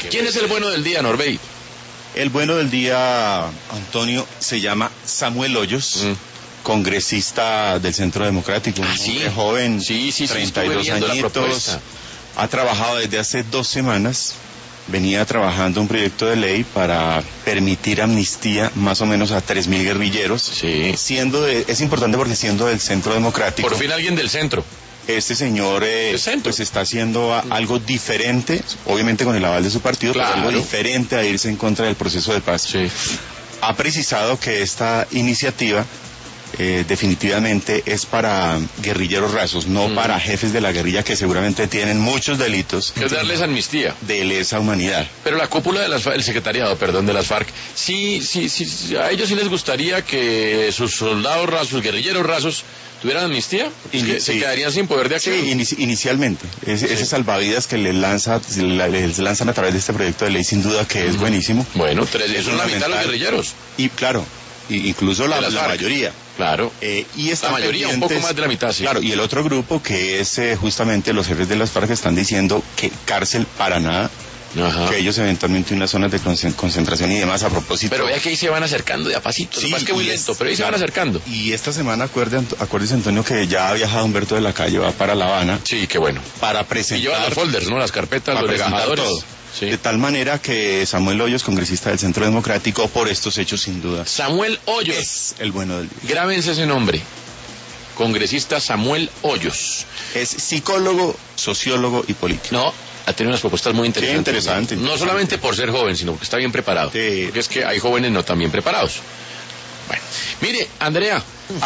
¿Quién es el bueno del día, Norbey? El bueno del día, Antonio, se llama Samuel Hoyos, congresista del Centro Democrático, un hombre joven, 32 añitos, ha trabajado desde hace 2 semanas, venía trabajando un proyecto de ley para permitir amnistía más o menos a 3.000 guerrilleros, es importante porque siendo del Centro Democrático. Por fin alguien del centro. Este señor pues está haciendo algo diferente, obviamente con el aval de su partido, pero algo diferente a irse en contra del proceso de paz. Ha precisado que esta iniciativa definitivamente es para guerrilleros rasos, no para jefes de la guerrilla que seguramente tienen muchos delitos. Es darles amnistía. De lesa humanidad. Pero la cúpula el secretariado, de las FARC, sí, a ellos sí les gustaría que sus soldados rasos, sus guerrilleros rasos, ¿tuvieran amnistía? ¿Se quedarían sin poder de acción? Sí, inicialmente. Ese salvavidas que les lanzan a través de este proyecto de ley, sin duda que es buenísimo. Bueno, eso es la mitad de los guerrilleros. Y claro, incluso la mayoría. Claro. Y la mayoría, un poco más de la mitad, sí. Claro, y el otro grupo que es justamente los jefes de las FARC están diciendo que cárcel para nada. Que ellos eventualmente unas zonas de concentración y demás a propósito. Pero vea que ahí se van acercando de a pasito, más que muy lento, pero ahí se van acercando. Y esta semana, acuérdese Antonio, que ya ha viajado Humberto de la Calle, va para La Habana. Sí, qué bueno. Para presentar. Y lleva los folders, ¿no? Las carpetas, los degajadores. Todo. Sí. De tal manera que Samuel Hoyos, congresista del Centro Democrático, por estos hechos sin duda. Samuel Hoyos. Es el bueno del día. Grábense ese nombre. Congresista Samuel Hoyos. Es psicólogo, sociólogo y político. No, ha tenido unas propuestas muy interesantes. Interesante. No solamente por ser joven, sino porque está bien preparado. Sí. Porque es que hay jóvenes no tan bien preparados. Bueno, mire, Andrea.